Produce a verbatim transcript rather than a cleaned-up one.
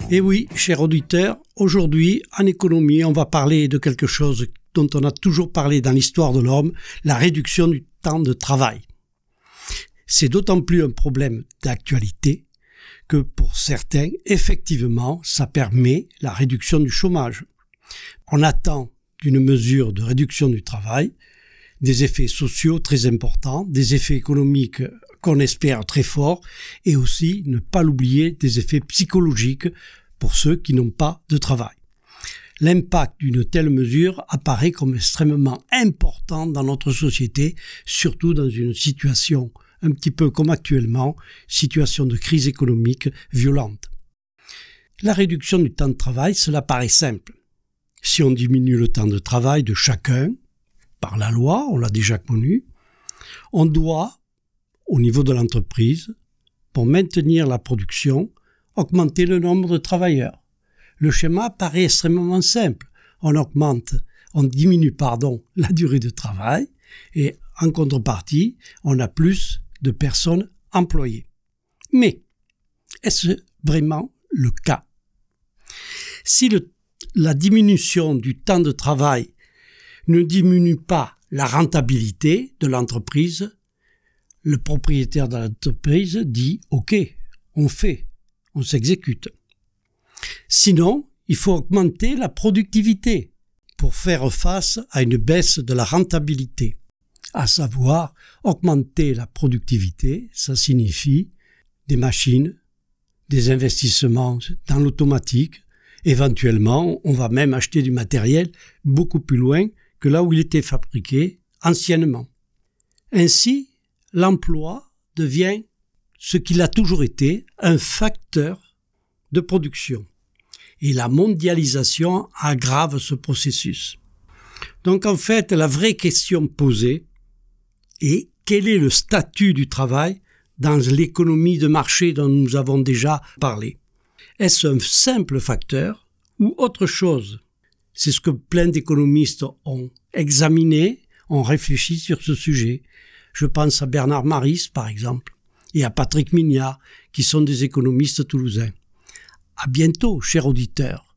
Et oui, cher auditeur, aujourd'hui, en économie, on va parler de quelque chose dont on a toujours parlé dans l'histoire de l'homme, la réduction du temps de travail. C'est d'autant plus un problème d'actualité que pour certains, effectivement, ça permet la réduction du chômage. On attend d'une mesure de réduction du travail des effets sociaux très importants, des effets économiques qu'on espère très forts et aussi, ne pas l'oublier, des effets psychologiques pour ceux qui n'ont pas de travail. L'impact d'une telle mesure apparaît comme extrêmement important dans notre société, surtout dans une situation un petit peu comme actuellement, situation de crise économique violente. La réduction du temps de travail, cela paraît simple. Si on diminue le temps de travail de chacun, par la loi, on l'a déjà connu, on doit, au niveau de l'entreprise, pour maintenir la production, augmenter le nombre de travailleurs. Le schéma paraît extrêmement simple. On augmente, on diminue, pardon, la durée de travail et en contrepartie, on a plus de personnes employées. Mais, est-ce vraiment le cas? Si le, la diminution du temps de travail ne diminue pas la rentabilité de l'entreprise, le propriétaire de l'entreprise dit « Ok, on fait, on s'exécute ». Sinon, il faut augmenter la productivité pour faire face à une baisse de la rentabilité. À savoir, augmenter la productivité, ça signifie des machines, des investissements dans l'automatique. Éventuellement, on va même acheter du matériel beaucoup plus loin que là où il était fabriqué anciennement. Ainsi, l'emploi devient ce qu'il a toujours été, un facteur de production. Et la mondialisation aggrave ce processus. Donc en fait, la vraie question posée est quel est le statut du travail dans l'économie de marché dont nous avons déjà parlé? Est-ce un simple facteur ou autre chose? C'est ce que plein d'économistes ont examiné, ont réfléchi sur ce sujet. Je pense à Bernard Maris, par exemple, et à Patrick Mignard, qui sont des économistes toulousains. À bientôt, chers auditeurs.